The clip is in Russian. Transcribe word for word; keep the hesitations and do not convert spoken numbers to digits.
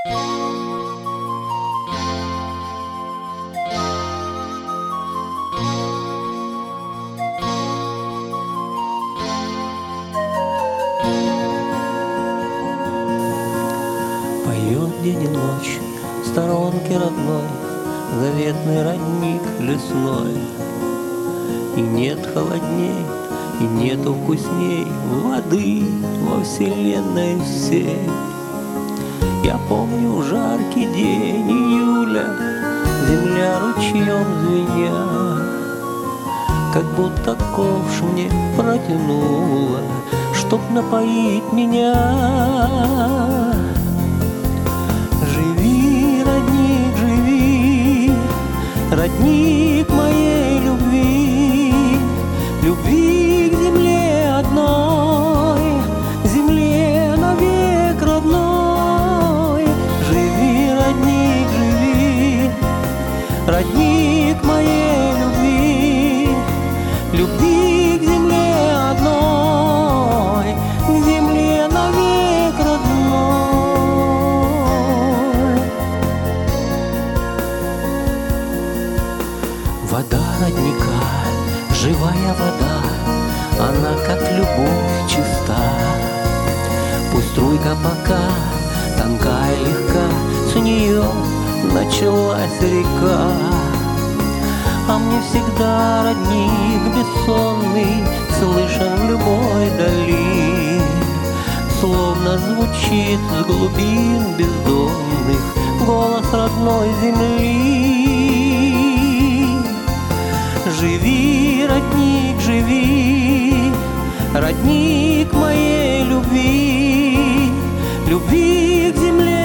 Поет день и ночь в сторонке родной заветный родник лесной. И нет холодней, и нету вкусней воды во вселенной всей. Я помню жаркий день июля, земля ручьем звеня, как будто ковш мне протянула, чтоб напоить меня. Живи, родник, живи, родник моей любви, любви к земле одной, земле навек родной. Живи, родник, живи, родник моей любви, любви к земле одной, к земле навек родной. Вода родника, живая вода, она как любовь чиста. Пусть струйка пока тонка и легка, с нее началась река. А мне всегда родник бессонный слышен в любой дали, словно звучит с глубин бездонных голос родной земли. Живи, родник, живи, родник моей любви, любви к земле